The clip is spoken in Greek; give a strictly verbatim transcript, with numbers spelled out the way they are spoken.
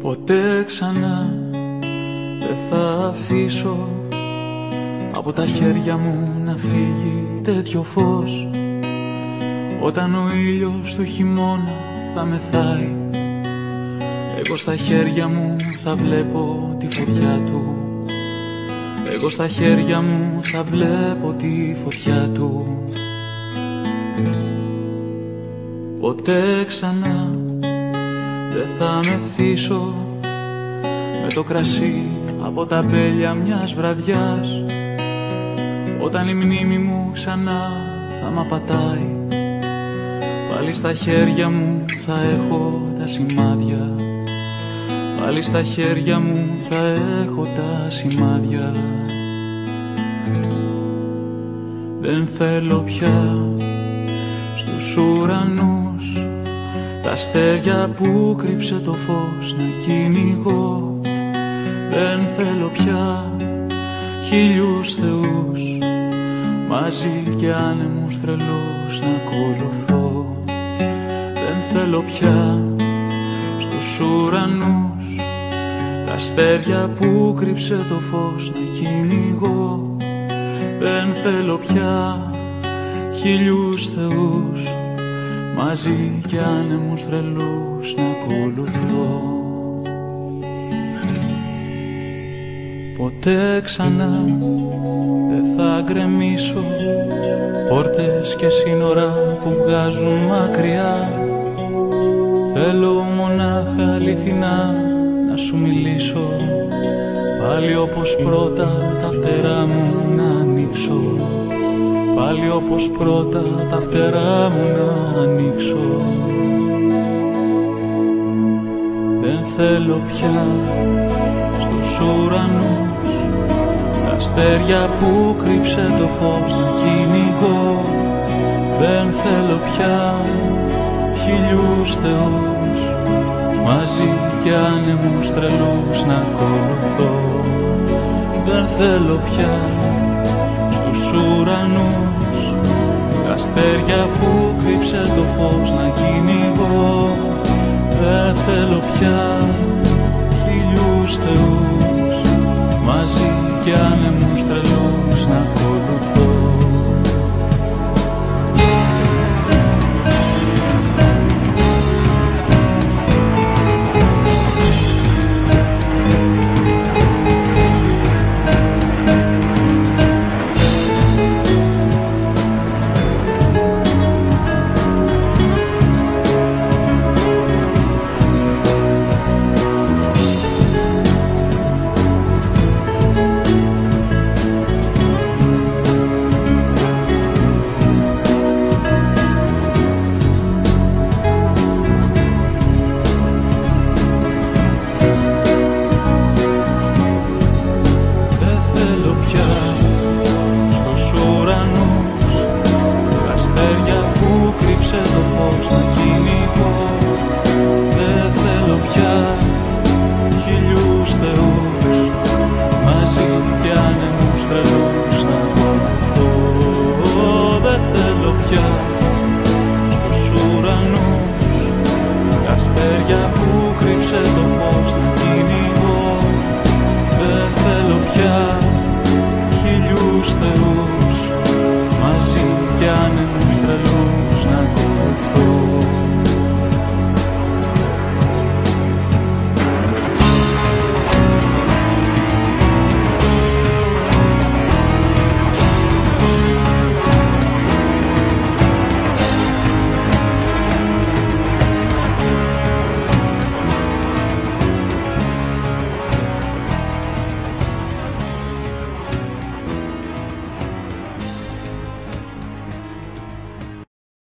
Ποτέ ξανά δεν θα αφήσω από τα χέρια μου να φύγει τέτοιο φως. Όταν ο ήλιος του χειμώνα θα μεθάει, εγώ στα χέρια μου θα βλέπω τη φωτιά του. Εγώ στα χέρια μου θα βλέπω τη φωτιά του. Ποτέ ξανά δεν θα μεθύσω με το κρασί από τα μπέλια μιας βραδιάς. Όταν η μνήμη μου ξανά θα μ' απατάει, πάλι στα χέρια μου θα έχω τα σημάδια. Πάλι στα χέρια μου θα έχω τα σημάδια. Δεν θέλω πια στους ουρανούς τα αστέρια που κρύψε το φως να κυνηγώ. Δεν θέλω πια χίλιους θεούς μαζί και άνεμους τρελούς να ακολουθώ. Δεν θέλω πια στους ουρανούς τα αστέρια που κρύψε το φως να κυνηγώ. Δεν θέλω πια χίλιους θεούς μαζί και άνεμους τρελούς να ακολουθώ. Ποτέ ξανά δεν θα γκρεμίσω πόρτες και σύνορα που βγάζουν μακριά. Θέλω μονάχα αληθινά να σου μιλήσω, πάλι όπως πρώτα τα φτερά μου να ανοίξω. Πάλι όπως πρώτα τα φτερά μου να ανοίξω. Δεν θέλω πια στους ουρανούς τα αστέρια που κρύψε το φως να κυνηγώ. Δεν θέλω πια χίλιους θεούς μαζί και άνεμους τρελούς να ακολουθώ. Δεν θέλω πια στους ουρανούς τα αστέρια που κρύψε το φως να κυνηγώ. Δεν θέλω πια χίλιους θεούς μαζί και άνεμους